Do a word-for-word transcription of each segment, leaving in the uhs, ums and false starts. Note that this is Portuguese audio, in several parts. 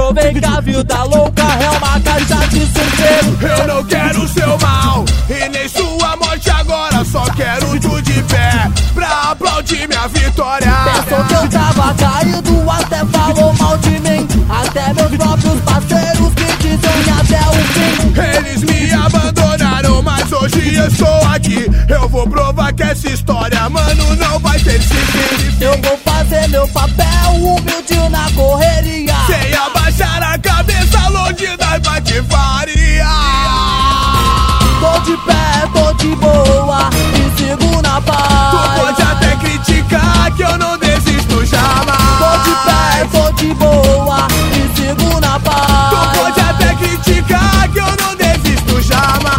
provei que a vida louca é uma caixa de surpresa. Eu não quero seu mal e nem sua morte agora, só quero tu de pé pra aplaudir minha vitória. Pensou que eu tava caído, até falou mal de mim, até meus próprios parceiros que dizem até o fim. Eles me abandonaram, mas hoje eu estou aqui. Eu vou provar que essa história, mano, não vai ter fim. Eu vou fazer meu papel humilde na correria, sem abaixar a cabeça longe das patifarias. Tô de pé, tô de boa e sigo na paz. Tu pode até criticar que eu não desisto jamais. Tô de pé, tô de boa e sigo na paz. Tu pode até criticar que eu não desisto jamais.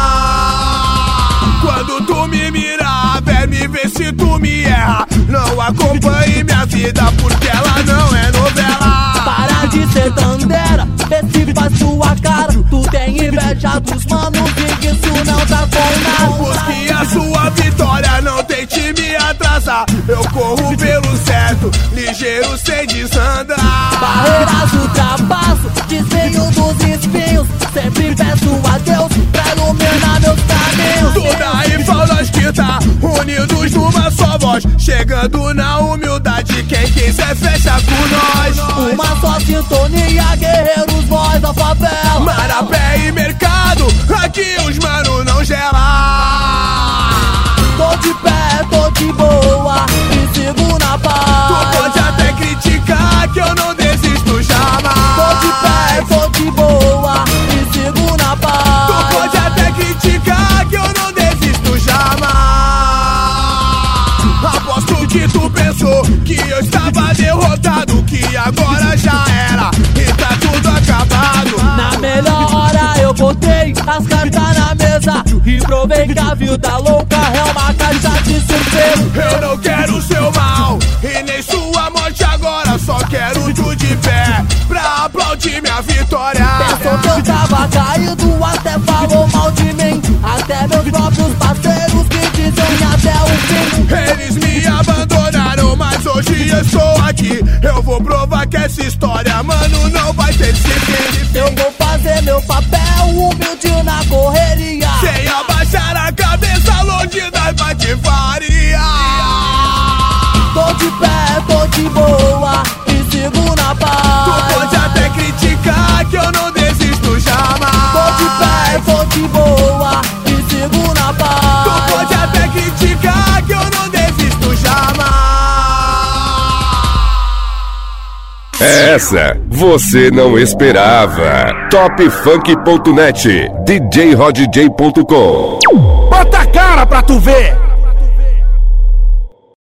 Quando tu me mirar, verme, vê se tu me erra. Não acompanhe minha vida porque ela não é novela. Para de ser tandera, vê se faz sua cara. Tu tem inveja dos manos e que isso não tá com nada. Busque a sua vitória, não tente me atrasar. Eu corro pelo certo, ligeiro sem desandar. Barreiras ultrapasso, desvio dos espinhos. Sempre peço a Deus pra iluminar meus caminhos. Tudo aí falas que tá unidos numa só voz, chegando na humildade, quem quiser fecha com nós. Uma só sintonia, guerreiros, voz da favela. Marapé e mercado, aqui os mano não gela. Tô de pé, tô de boa e sigo na paz. Tu pode até criticar que eu não desisto jamais. Tô de pé, tô de boa e sigo na paz. Tu pode até criticar que eu não desisto jamais. Aposto que tu pensou que eu estava derrotado, que agora já era e tá tudo acabado. Na melhor hora eu botei as cartas na mesa e provei que a vida louca é uma caixa de surpresa. Eu não quero seu mal e nem sua morte agora, só quero tu de pé pra aplaudir minha vitória. Pensou que eu tava caído, até falou mal de mim, até meus próprios parceiros que dizem até o fim. Eles me abandonaram, mas hoje eu estou aqui. Eu vou provar que essa história, mano, não vai ter fim. Eu vou fazer meu papel humilde na correria, sem abaixar a cabeça longe das patifarias. Tô de pé, tô de boa e sigo na paz. Tu pode até criticar que eu não desisto jamais. Tô de pé, tô de boa e sigo na paz. Tu pode até criticar que eu não desisto jamais. Essa você não esperava. top funk ponto net, d j rod j ponto com. Bota a cara pra tu ver.